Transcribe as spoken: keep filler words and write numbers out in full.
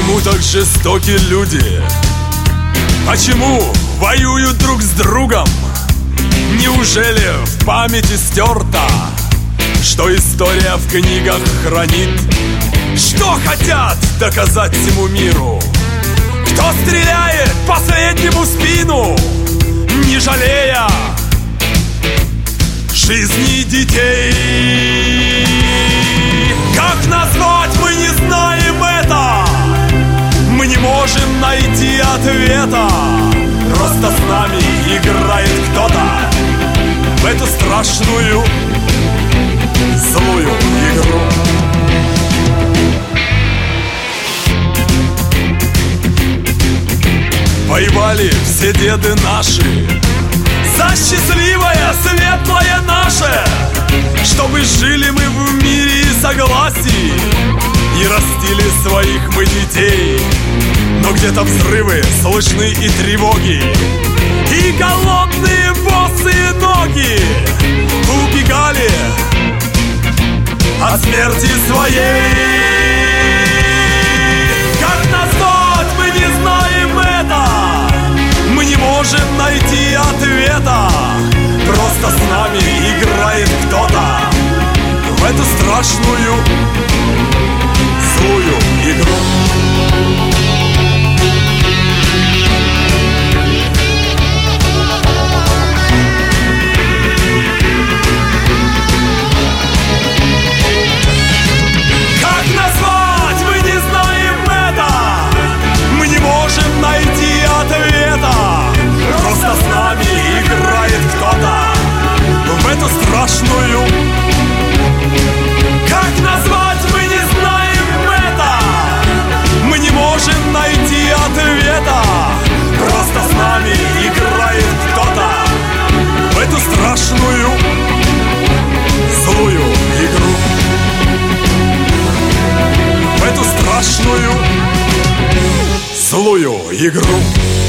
Почему так жестоки люди? Почему воюют друг с другом? Неужели в памяти стерто, что история в книгах хранит? Что хотят доказать всему миру? Кто стреляет последнему в спину, не жалея жизни детей? Как назвать, мы не знаем это. Мы не можем найти ответа. Просто с нами играет кто-то в эту страшную, злую игру. Воевали все деды наши за счастливое, светлое наше, чтобы жили мы в мире и согласии и растили своих мы детей. Но где-то взрывы слышны и тревоги, и голодные босые ноги убегали от смерти своей. Как назвать, мы не знаем это. Мы не можем найти ответа. Просто с нами играет кто-то в эту страшную, злую игру. Как назвать, мы не знаем это. Мы не можем найти ответа. Просто с нами играет кто-то в эту страшную. Как назвать, мы не знаем это. Мы не можем найти ответа. Просто с нами играет кто-то в эту страшную, злую игру. В эту страшную, злую игру.